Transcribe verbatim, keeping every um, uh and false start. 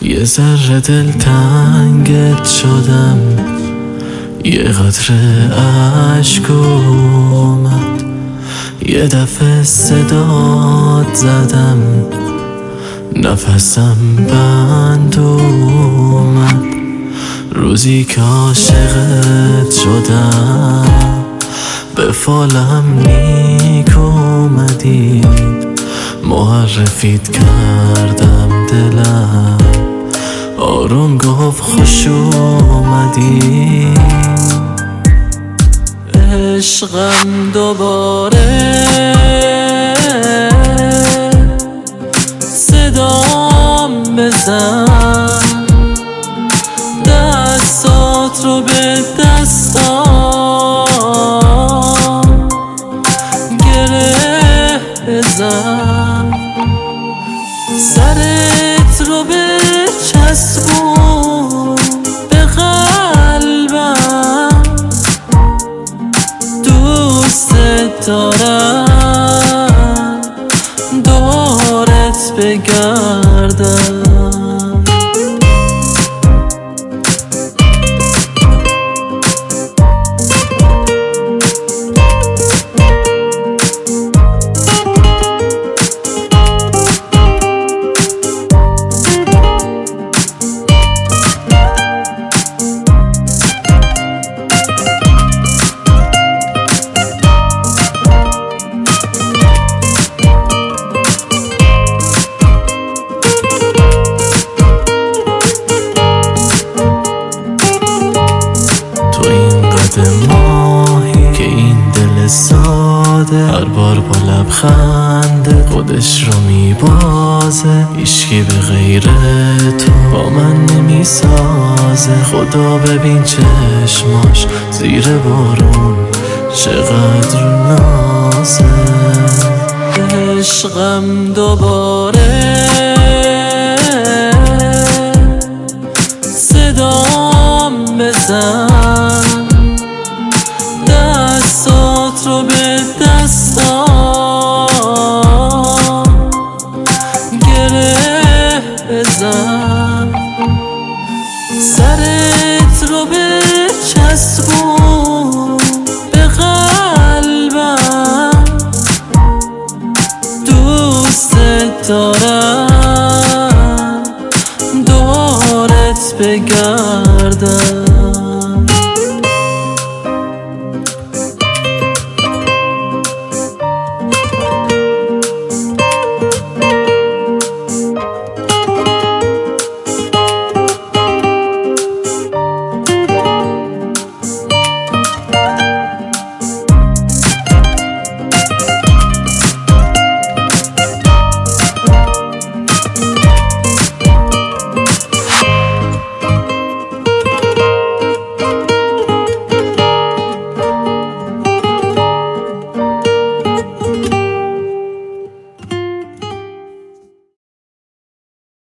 یه ذره دلتنگت شدم، یه قطره عشق اومد، یه دفعه صدات زدم، نفسم بند اومد. روزی که عاشقت شدم، به فالم نیک اومدی، معرفیت کردم دلم، آروم گفت خوش اومدی. عشقم دوباره صدام بزن، دستات رو به دستام گره بزن، سرت رو به چسبون به قلبم، دوستت دارم دورت بگردم. ماهی که این دل ساده هر بار با لبخنده خودش رو میبازه، هیچکی به غیر تو با من نمیسازه. خدا ببین چشماش زیر بارون چقدر نازه. عشقم دوباره صدام بزن، دستات رو به دستام گره بزن، سرت رو به چسبون به قلبم، دوستت دارم دورت بگردم.